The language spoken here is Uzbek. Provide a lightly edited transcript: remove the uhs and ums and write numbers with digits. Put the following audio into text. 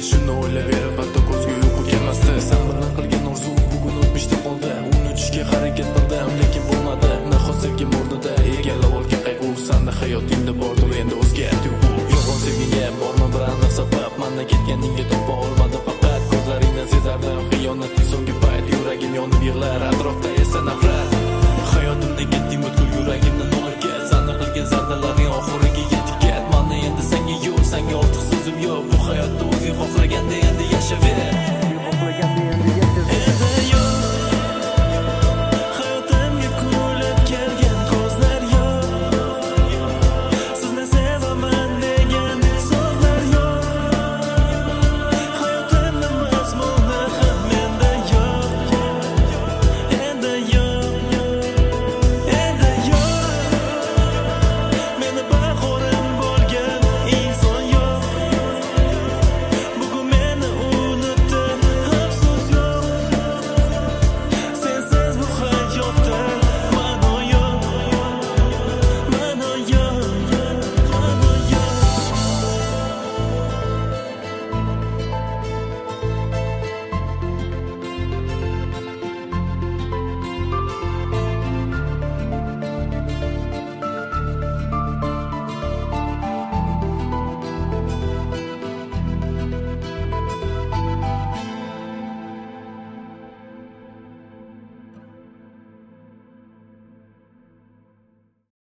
shuni o'ylayverib hatto ko'zga uyqu kelmasdi. Sen bilan qilgan orzu bugun o'tmishda qoldi. Unutishga harakat qildim, lekin bo'lmadi. Nahot sevgim o'rnida egallab olgan qayg'u. Senda hayotingda bordir endi o'zga tuyg'u. Yolg'on sevgiga borma bir aniq sabab. Mendan ketganingga topa olmadim faqat. Ko'zlaringdan sezardim xiyonatning so'nggi payt. Yuragim yonib yig'lar, atrofda esa nafrat. Hayotimda ketding butkul yuragimdan olib ket. Senda qilgan zardalarning oxiriga yetib ket. Menda endi senga yo'q, senga ortiq so'zim yo'q. Bu hayotda o'zing xohlaganda endi yashayver.